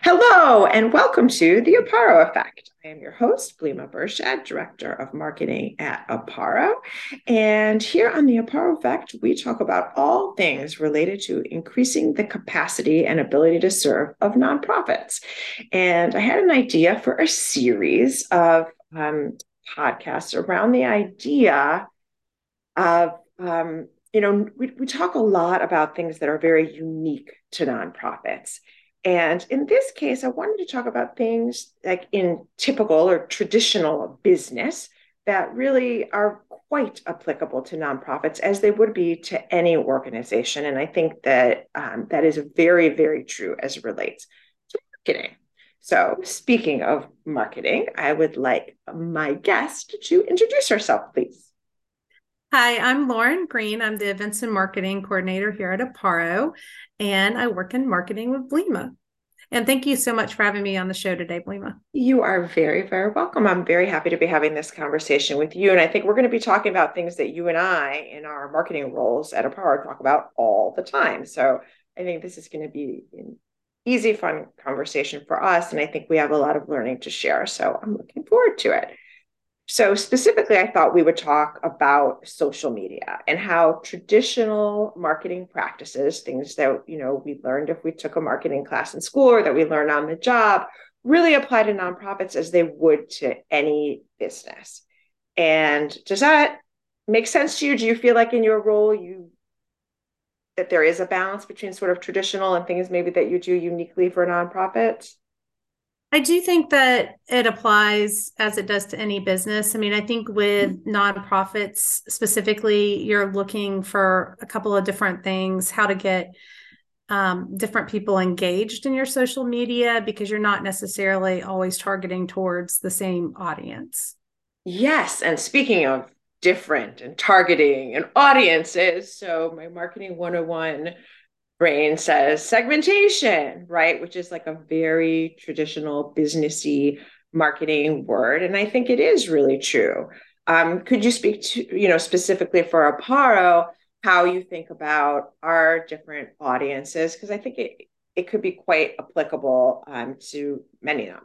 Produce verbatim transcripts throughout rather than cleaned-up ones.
Hello, and welcome to the Aparo Effect. I am your host, Blima Bershad, Director of Marketing at Aparo. And here on the Aparo Effect, we talk about all things related to increasing the capacity and ability to serve of nonprofits. And I had an idea for a series of um, podcasts around the idea of um, you know, we, we talk a lot about things that are very unique to nonprofits. And in this case, I wanted to talk about things like in typical or traditional business that really are quite applicable to nonprofits as they would be to any organization. And I think that um, that is very, very true as it relates to marketing. So, speaking of marketing, I would like my guest to introduce herself, please. Hi, I'm Lauren Green. I'm the Events and Marketing Coordinator here at Aparo, and I work in marketing with Blima. And thank you so much for having me on the show today, Blima. You are very, very welcome. I'm very happy to be having this conversation with you. And I think we're going to be talking about things that you and I, in our marketing roles at Aparo, talk about all the time. So I think this is going to be an easy, fun conversation for us. And I think we have a lot of learning to share. So I'm looking forward to it. So specifically, I thought we would talk about social media and how traditional marketing practices, things that, you know, we learned if we took a marketing class in school or that we learned on the job, really apply to nonprofits as they would to any business. And does that make sense to you? Do you feel like in your role you that there is a balance between sort of traditional and things maybe that you do uniquely for nonprofits? I do think that it applies as it does to any business. I mean, I think with nonprofits specifically, you're looking for a couple of different things, how to get um, different people engaged in your social media because you're not necessarily always targeting towards the same audience. Yes, and speaking of different and targeting and audiences, so my marketing one oh one brain says segmentation, right? Which is like a very traditional businessy marketing word. And I think it is really true. Um, could you speak to, you know, specifically for Aparo, how you think about our different audiences? Because I think it, it could be quite applicable um, to many nonprofits.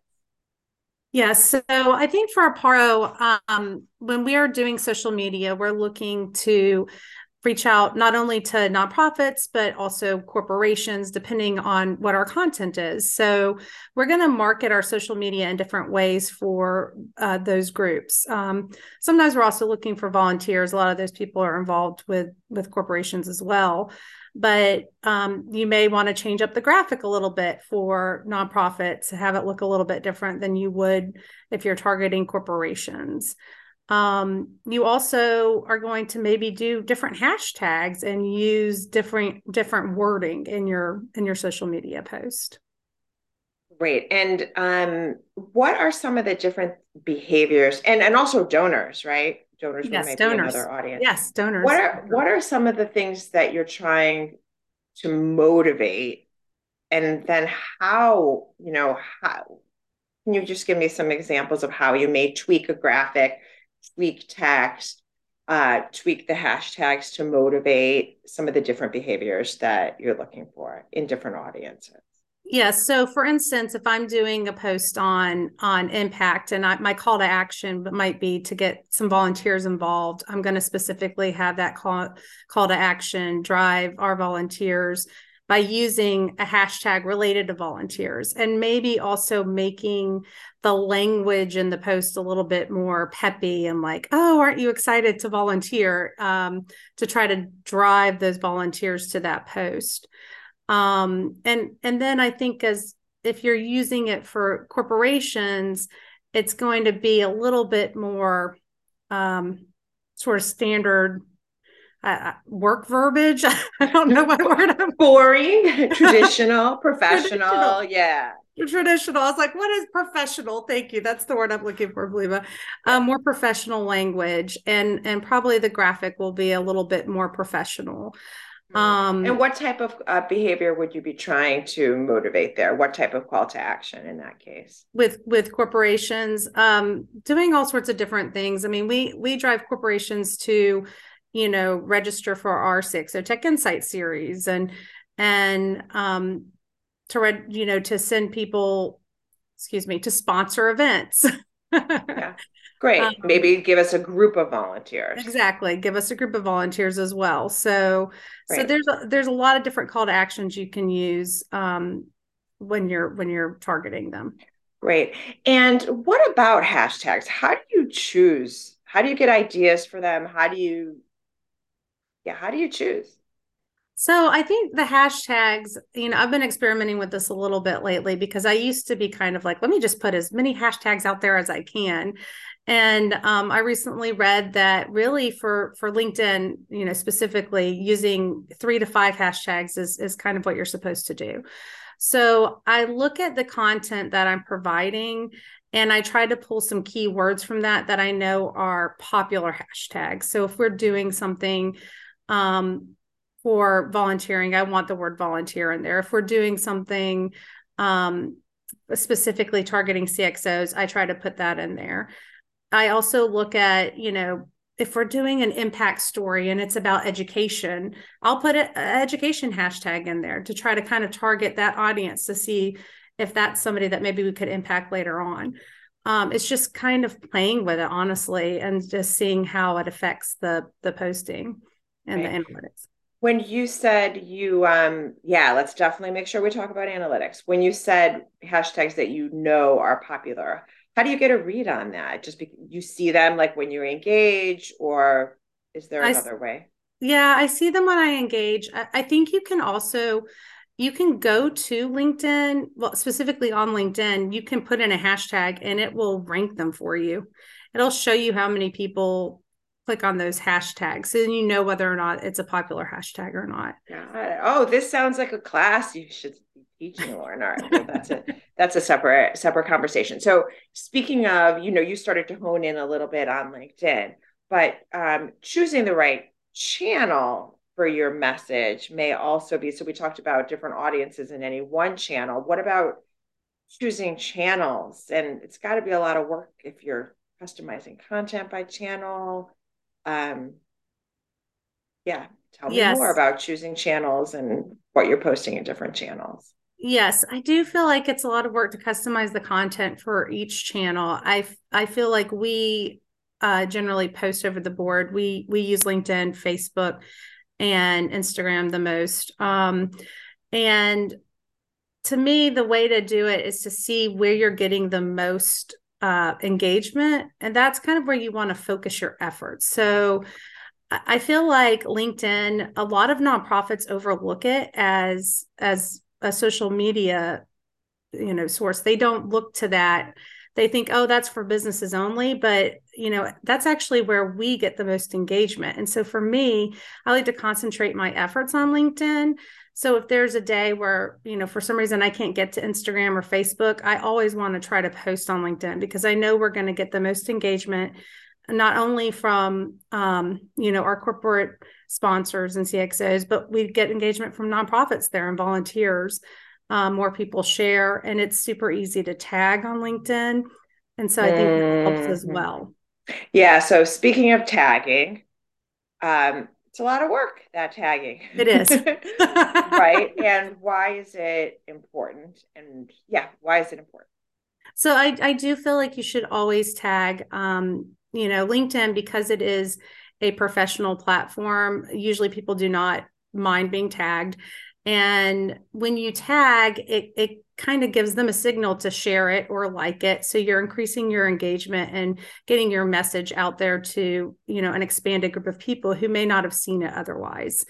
Yes. So I think for Aparo, um, when we are doing social media, we're looking to reach out not only to nonprofits, but also corporations, depending on what our content is. So we're going to market our social media in different ways for uh, those groups. Um, sometimes we're also looking for volunteers. A lot of those people are involved with, with corporations as well. But um, you may want to change up the graphic a little bit for nonprofits, have it look a little bit different than you would if you're targeting corporations. Um, you also are going to maybe do different hashtags and use different different wording in your in your social media post. Great. And um, what are some of the different behaviors and, and also donors, right? Donors would Yes, might be donors. another audience. Yes, What donors. are what are some of the things that you're trying to motivate? And then how, you know, how can you just give me some examples of how you may tweak a graphic, tweak text, uh, tweak the hashtags to motivate some of the different behaviors that you're looking for in different audiences? Yes. So for instance, if I'm doing a post on on impact and I, my call to action might be to get some volunteers involved, I'm going to specifically have that call, call to action drive our volunteers by using a hashtag related to volunteers and maybe also making the language in the post a little bit more peppy and like, oh, aren't you excited to volunteer, um, to try to drive those volunteers to that post. Um, and and then I think as if you're using it for corporations, it's going to be a little bit more um, sort of standard uh, work verbiage. I don't know what word I'm Boring, traditional, professional. traditional. Yeah. Traditional. I was like, what is professional? Thank you. That's the word I'm looking for, Blima. Um, Yeah. more professional language, and and probably the graphic will be a little bit more professional. Mhm. And Um, what type of uh, behavior would you be trying to motivate there? What type of call to action in that case? with with corporations, um, doing all sorts of different things. I mean, we we drive corporations to, you know, register for our six O Tech Insight series and and um, to read, you know, to send people, excuse me, to sponsor events. Yeah. Great. Um, Maybe give us a group of volunteers. exactly. Give us a group of volunteers as well. So, so Right. there's a, there's a lot of different call to actions you can use um, when you're when you're targeting them. Great. And what about hashtags? How do you choose? How do you get ideas for them? How do you, yeah, how do you choose? So I think the hashtags, you know, I've been experimenting with this a little bit lately because I used to be kind of like, let me just put as many hashtags out there as I can. And um, I recently read that really for for LinkedIn, you know, specifically using three to five hashtags is is kind of what you're supposed to do. So I look at the content that I'm providing and I try to pull some keywords from that that I know are popular hashtags. So if we're doing something um, for volunteering, I want the word volunteer in there. If we're doing something um, specifically targeting C X Os, I try to put that in there. I also look at, you know, if we're doing an impact story and it's about education, I'll put an education hashtag in there to try to kind of target that audience to see if that's somebody that maybe we could impact later on. Um, it's just kind of playing with it, honestly, and just seeing how it affects the the posting and Right. the analytics. When you said you, um, yeah, let's definitely make sure we talk about analytics. When you said hashtags that you know are popular, how do you get a read on that? Just because you see them like when you engage, or is there I another way? Yeah, I see them when I engage. I, I think you can also you can go to LinkedIn, well, specifically on LinkedIn, you can put in a hashtag and it will rank them for you. It'll show you how many people click on those hashtags. So then you know whether or not it's a popular hashtag or not. Yeah. Oh, this sounds like a class you should be teaching, Lauren. All right. Well, that's a that's a separate separate conversation. So speaking of, you know, you started to hone in a little bit on LinkedIn, but um, choosing the right channel for your message may also be. So we talked about different audiences in any one channel. What about choosing channels? And it's got to be a lot of work if you're customizing content by channel. Um, yeah, tell me more Yes. about choosing channels and what you're posting in different channels. Yes, I do feel like it's a lot of work to customize the content for each channel. I I feel like we uh, generally post over the board. We we use LinkedIn, Facebook, and Instagram the most. Um, and to me, the way to do it is to see where you're getting the most uh, engagement, and that's kind of where you want to focus your efforts. So I feel like LinkedIn, a lot of nonprofits overlook it as as a social media, you know, source. They don't look to that. They think, oh, that's for businesses only, but you know, that's actually where we get the most engagement. And so for me, I like to concentrate my efforts on LinkedIn. So if there's a day where, you know, for some reason I can't get to Instagram or Facebook, I always want to try to post on LinkedIn because I know we're going to get the most engagement, not only from um, you know, our corporate sponsors and C X Os, but we get engagement from nonprofits there and volunteers. Um, more people share, and it's super easy to tag on LinkedIn, and so I think that helps as Mm-hmm. well. Yeah. So speaking of tagging, um, it's a lot of work, that tagging. It is. Right. And why is it important? And yeah, why is it important? So I, I do feel like you should always tag, um, you know, LinkedIn because it is a professional platform. Usually people do not mind being tagged. And when you tag, it, it kind of gives them a signal to share it or like it. So you're increasing your engagement and getting your message out there to, you know, an expanded group of people who may not have seen it otherwise.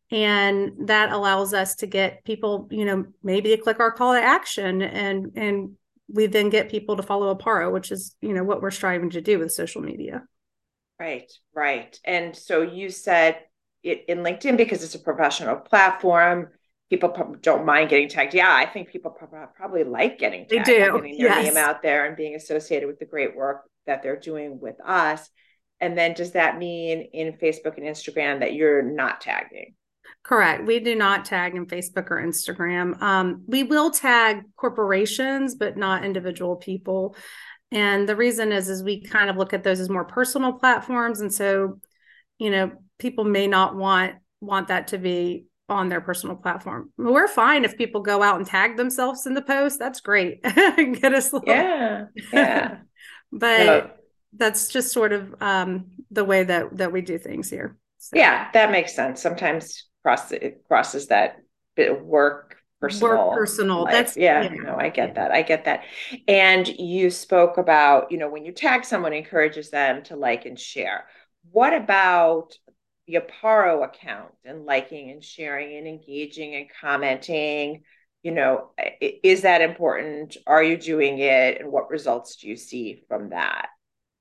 And that allows us to get people, you know, maybe to click our call to action, and and we then get people to follow Aparo, which is, you know, what we're striving to do with social media. Right, right. And so you said it in LinkedIn because it's a professional platform. People don't mind getting tagged. Yeah, I think people probably like getting They tagged and do. getting their name Yes. out there and being associated with the great work that they're doing with us. And then does that mean in Facebook and Instagram that you're not tagging? Correct. We do not tag in Facebook or Instagram. Um, we will tag corporations, but not individual people. And the reason is, is we kind of look at those as more personal platforms. And so, you know, people may not want want that to be on their personal platform. We're fine if people go out and tag themselves in the post. That's great. Get us a little. Yeah. Yeah. But no. that's just sort of um, the way that that we do things here. So. Yeah, that makes sense. Sometimes cross it crosses that bit of work, personal, work, personal. life. That's yeah, yeah. No, I get yeah. that. I get that. And you spoke about, you know, when you tag someone, encourages them to like and share. What about the Aparo account and liking and sharing and engaging and commenting? You know, is that important? Are you doing it? And what results do you see from that?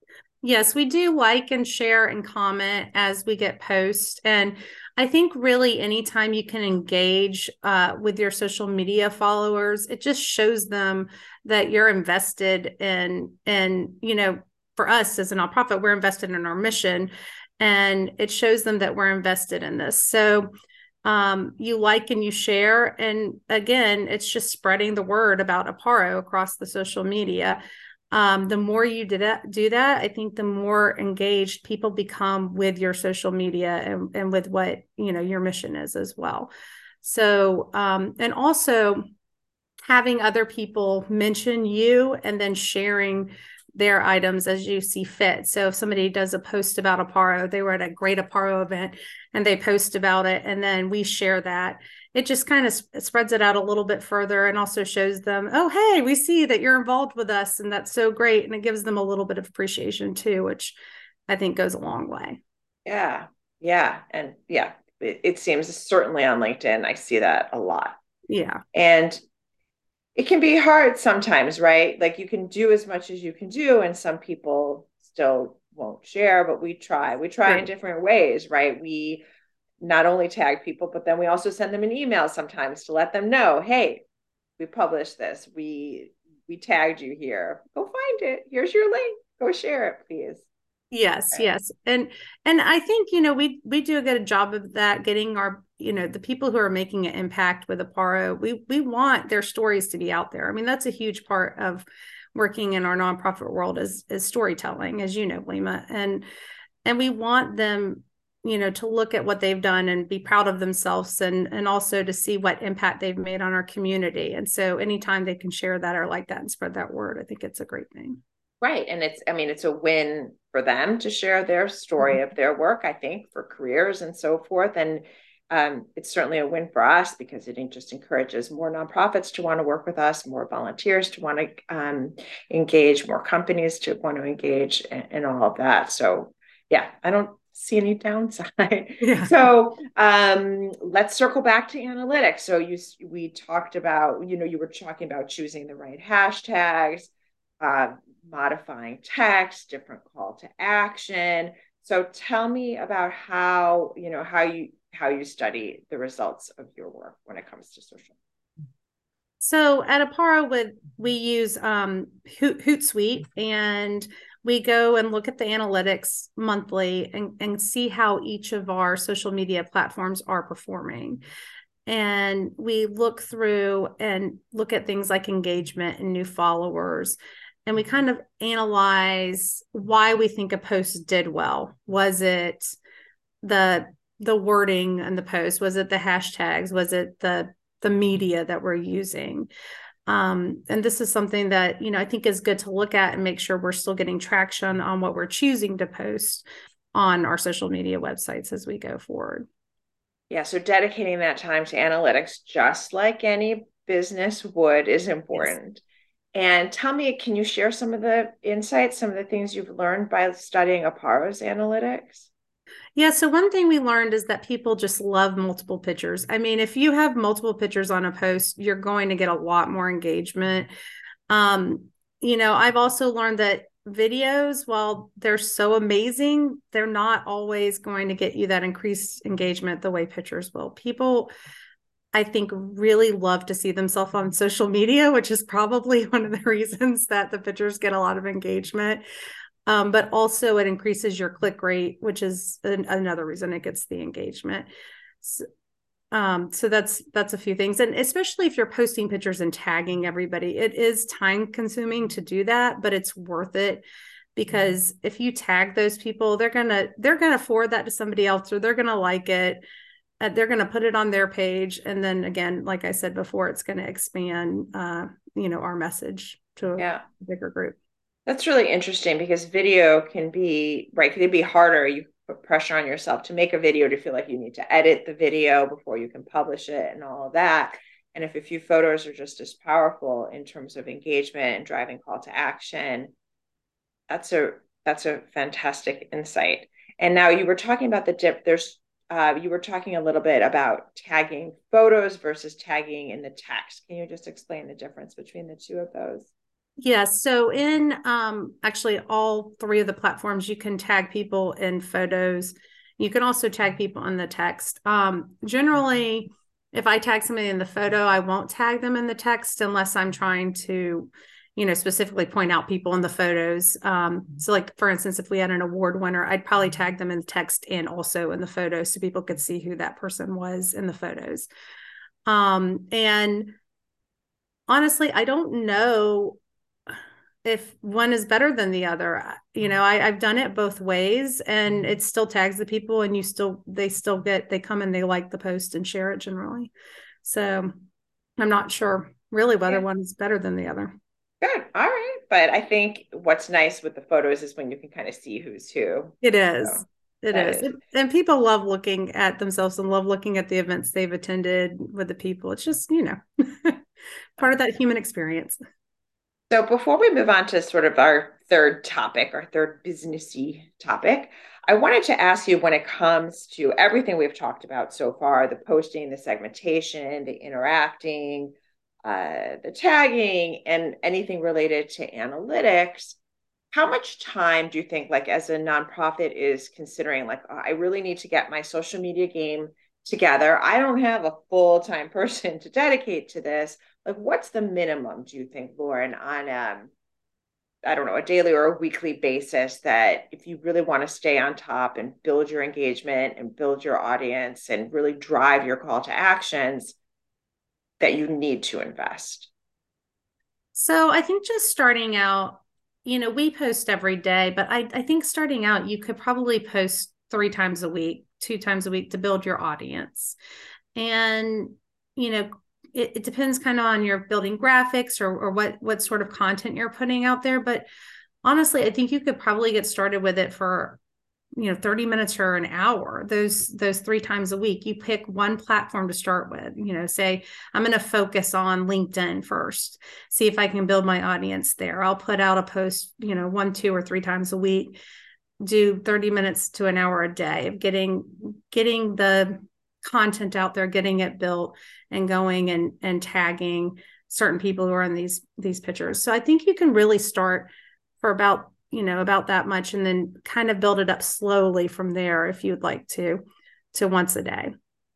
Yes, we do like and share and comment as we get posts. And I think really anytime you can engage uh, with your social media followers, it just shows them that you're invested in, and, you know, for us as a nonprofit, we're invested in our mission, and it shows them that we're invested in this. So um, you like and you share. And again, it's just spreading the word about Aparo across the social media. Um, the more you do that, do that, I think the more engaged people become with your social media and, and with what, you know, your mission is as well. So, um, and also having other people mention you and then sharing their items as you see fit. So if somebody does a post about Aparo, they were at a great Aparo event and they post about it, and then we share that, it just kind of sp- spreads it out a little bit further, and also shows them, oh, hey, we see that you're involved with us, and that's so great. And it gives them a little bit of appreciation too, which I think goes a long way. Yeah. Yeah. And yeah, it, it seems certainly on LinkedIn, I see that a lot. Yeah. And it can be hard sometimes, right? Like you can do as much as you can do, and some people still won't share, but we try. We try right. in different ways, right? We not only tag people, but then we also send them an email sometimes to let them know, hey, we published this. We we tagged you here. Go find it. Here's your link. Go share it, please. Yes, right. yes. And and I think, you know, we we do a good job of that, getting our, you know, the people who are making an impact with Aparo, we we want their stories to be out there. I mean, that's a huge part of working in our nonprofit world is is storytelling, as you know, Blima. And and we want them, you know, to look at what they've done and be proud of themselves, and and also to see what impact they've made on our community. And so anytime they can share that or like that and spread that word, I think it's a great thing. Right. And it's, I mean, it's a win for them to share their story mm-hmm. of their work, I think, for careers and so forth. And um, it's certainly a win for us, because it just encourages more nonprofits to want to work with us, more volunteers to want to um, engage, more companies to want to engage, and, and all of that. So yeah, I don't see any downside. Yeah. So um, let's circle back to analytics. So you, we talked about, you know, you were talking about choosing the right hashtags, uh, modifying text, different call to action. So tell me about how, you know, how you, how you study the results of your work when it comes to social. So at Aparo, with we use um, Hoot, Hootsuite, and we go and look at the analytics monthly and, and see how each of our social media platforms are performing. And we look through and look at things like engagement and new followers. And we kind of analyze why we think a post did well. Was it the the wording in the post? Was it the hashtags? Was it the the media that we're using? Um, and this is something that, you know, I think is good to look at and make sure we're still getting traction on what we're choosing to post on our social media websites as we go forward. Yeah, so dedicating that time to analytics, just like any business would, is important. Yes. And tell me, can you share some of the insights, some of the things you've learned by studying Aparo's analytics? Yeah, so one thing we learned is that people just love multiple pictures. I mean, if you have multiple pictures on a post, you're going to get a lot more engagement. Um, you know, I've also learned that videos, while they're so amazing, they're not always going to get you that increased engagement the way pictures will. People, I think, really love to see themselves on social media, which is probably one of the reasons that the pictures get a lot of engagement. Um, but also it increases your click rate, which is an, another reason it gets the engagement. So, um, so that's that's a few things. And especially if you're posting pictures and tagging everybody, it is time consuming to do that, but it's worth it, because if you tag those people, they're gonna they're gonna forward that to somebody else, or they're gonna like it. uh, they're going to put it on their page. And then again, like I said before, it's going to expand, uh, you know, our message to a Yeah. bigger group. That's really interesting because video can be, right, could be harder. You put pressure on yourself to make a video to feel like you need to edit the video before you can publish it and all of that. And if a few photos are just as powerful in terms of engagement and driving call to action, that's a that's a fantastic insight. And now you were talking about the dip. There's uh, you were talking a little bit about tagging photos versus tagging in the text. Can you just explain the difference between the two of those? Yeah, so in um, actually all three of the platforms, you can tag people in photos. You can also tag people in the text. Um, generally, if I tag somebody in the photo, I won't tag them in the text unless I'm trying to, you know, specifically point out people in the photos. Um, so like, for instance, if we had an award winner, I'd probably tag them in the text and also in the photos so people could see who that person was in the photos. Um, and honestly, I don't know if one is better than the other. You know, I, I've done it both ways and it still tags the people and you still, they still get, they come and they like the post and share it generally. So I'm not sure really whether Yeah. one is better than the other. Good. All right. But I think what's nice with the photos is when you can kind of see who's who. It is. So It is. is. And people love looking at themselves and love looking at the events they've attended with the people. It's just, you know, part of that human experience. So before we move on to sort of our third topic, our third businessy topic, I wanted to ask you when it comes to everything we've talked about so far, the posting, the segmentation, the interacting, uh, the tagging, and anything related to analytics, how much time do you think, like as a nonprofit is considering, like, oh, I really need to get my social media game together. I don't have a full-time person to dedicate to this. Like, what's the minimum, do you think, Lauren, on um, I don't know, a daily or a weekly basis that if you really want to stay on top and build your engagement and build your audience and really drive your call to actions, that you need to invest? So I think just starting out, you know, we post every day, but I, I think starting out, you could probably post three times a week, two times a week to build your audience. And, you know, it, it depends kind of on your building graphics or, or what, what sort of content you're putting out there. But honestly, I think you could probably get started with it for, you know, thirty minutes or an hour, those, those three times a week. You pick one platform to start with, you know, say, I'm going to focus on LinkedIn first, see if I can build my audience there. I'll put out a post, you know, one, two, or three times a week, do thirty minutes to an hour a day of getting, getting the content out there, getting it built and going and, and tagging certain people who are in these, these pictures. So I think you can really start for about, you know, about that much and then kind of build it up slowly from there if you'd like to, to once a day.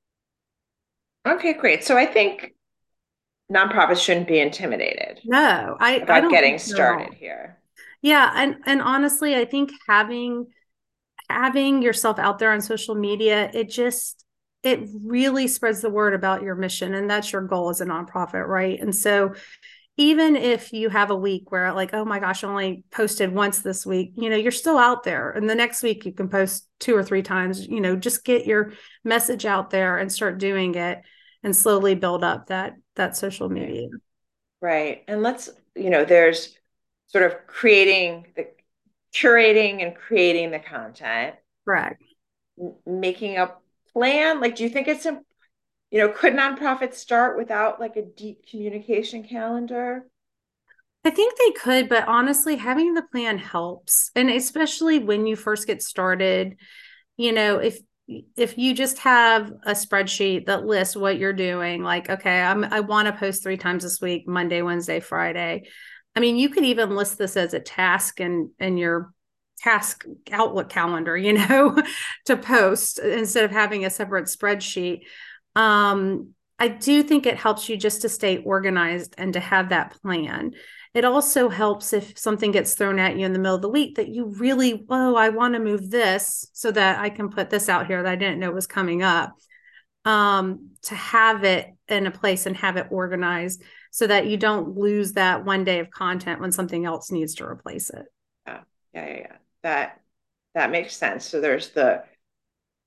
Okay, great. So I think nonprofits shouldn't be intimidated No, I, about I don't getting think so at all. started here. Yeah. And, and honestly, I think having, having yourself out there on social media, it just, it really spreads the word about your mission. And that's your goal as a nonprofit, right? And so even if you have a week where like, oh my gosh, I only posted once this week, you know, you're still out there. And the next week you can post two or three times, you know, just get your message out there and start doing it and slowly build up that, that social media. Right. And let's, you know, there's sort of creating the curating and creating the content. Correct. Making a plan. Like, do you think it's, you know, could nonprofits start without like a deep communication calendar? I think they could, but honestly, having the plan helps. And especially when you first get started, you know, if if you just have a spreadsheet that lists what you're doing, like, okay, I'm I want to post three times this week, Monday, Wednesday, Friday. I mean, you could even list this as a task in, in your task Outlook calendar, you know, to post instead of having a separate spreadsheet. Um, I do think it helps you just to stay organized and to have that plan. It also helps if something gets thrown at you in the middle of the week that you really, oh, I want to move this so that I can put this out here that I didn't know was coming up. Um, to have it in a place and have it organized so that you don't lose that one day of content when something else needs to replace it. Yeah, yeah, yeah, yeah. That that makes sense. So there's the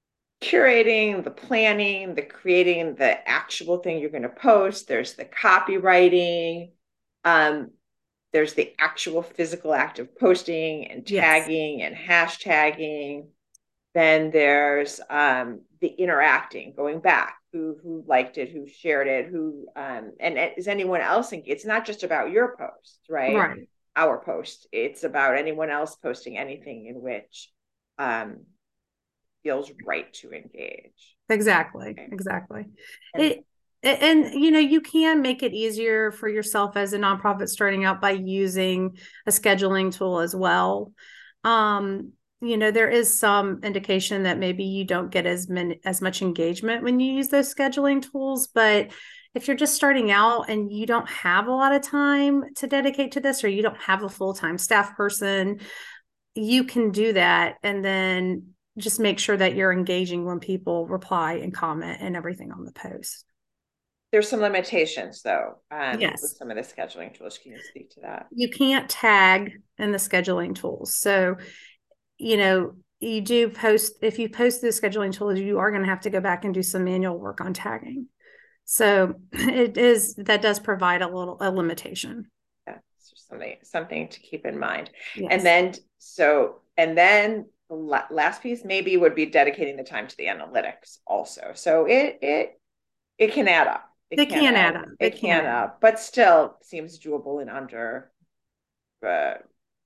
curating, the planning, the creating the actual thing you're going to post. There's the copywriting. Um, there's the actual physical act of posting and Yes. tagging and hashtagging. Then there's um, the interacting, going back, who who liked it, who shared it, who um, and is anyone else? It's not just about your post, right? Right. Our post. It's about anyone else posting anything in which um, feels right to engage. Exactly. Okay. Exactly. And, It and you know, you can make it easier for yourself as a nonprofit starting out by using a scheduling tool as well. Um, you know, there is some indication that maybe you don't get as many as much engagement when you use those scheduling tools, but if you're just starting out and you don't have a lot of time to dedicate to this, or you don't have a full-time staff person, you can do that and then just make sure that you're engaging when people reply and comment and everything on the post. there's some limitations though um, with Yes. some of the scheduling tools. Can you speak to that? You can't tag in the scheduling tools. So, you know, you do post, if you post the scheduling tools, you are going to have to go back and do some manual work on tagging. So it is, that does provide a little, a limitation. Yeah, it's just something, something to keep in mind. Yes. And then, so, and then the last piece maybe would be dedicating the time to the analytics also. So it, it, it can add up. It, it can add, add up. It, it can add up, but still seems doable in under, uh,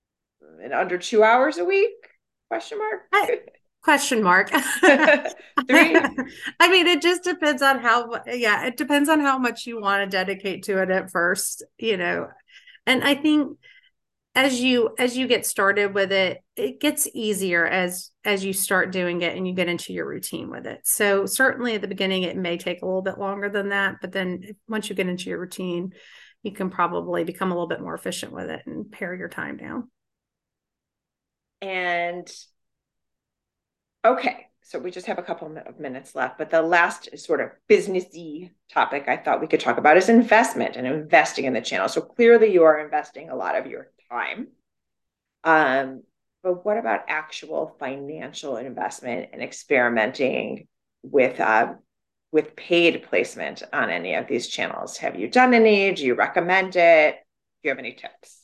in under two hours a week? Question mark. I, question mark. Three. I mean, it just depends on how. Yeah, it depends on how much you want to dedicate to it at first. You know, and I think as you as you get started with it, it gets easier as as you start doing it and you get into your routine with it. So certainly at the beginning it may take a little bit longer than that, but then once you get into your routine, you can probably become a little bit more efficient with it and pare your time down. And okay, so we just have a couple of minutes left, but the last sort of businessy topic I thought we could talk about is investment and investing in the channel. So clearly you are investing a lot of your time. Um, but what about actual financial investment and experimenting with uh, with paid placement on any of these channels? Have you done any? Do you recommend it? Do you have any tips?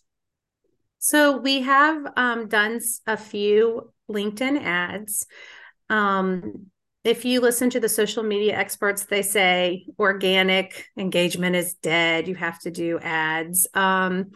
So we have um, done a few LinkedIn ads. Um, if you listen to the social media experts, they say organic engagement is dead. You have to do ads. Um,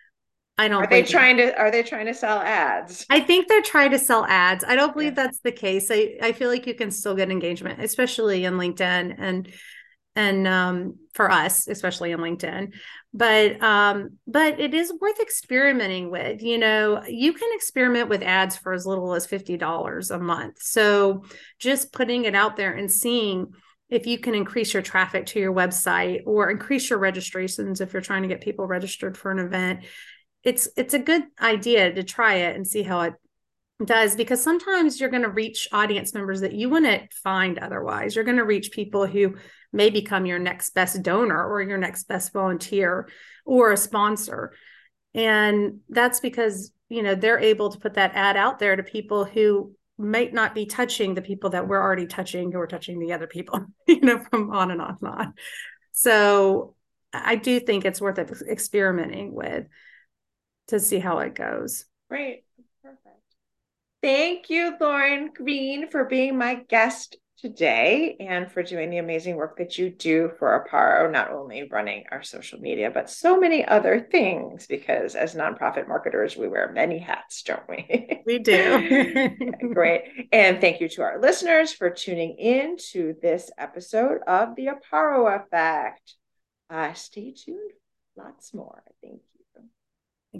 I don't. Are they trying to? Are they trying to sell ads? I think they're trying to sell ads. I don't believe yeah. that's the case. I I feel like you can still get engagement, especially in LinkedIn and and um, for us, especially in LinkedIn. But um, but it is worth experimenting with. You know, you can experiment with ads for as little as fifty dollars a month. So just putting it out there and seeing if you can increase your traffic to your website or increase your registrations if you're trying to get people registered for an event. It's it's a good idea to try it and see how it does, because sometimes you're going to reach audience members that you wouldn't find otherwise. You're going to reach people who may become your next best donor or your next best volunteer or a sponsor. And that's because, you know, they're able to put that ad out there to people who might not be touching the people that we're already touching, who are touching the other people, you know, from on and on and on. So I do think it's worth experimenting with to see how it goes. Great. Perfect. Thank you, Lauren Green, for being my guest today and for doing the amazing work that you do for Aparo, not only running our social media, but so many other things, because as nonprofit marketers, we wear many hats, don't we? We do. Great. And thank you to our listeners for tuning in to this episode of The Aparo Effect. Uh, stay tuned. Lots more. Thank you.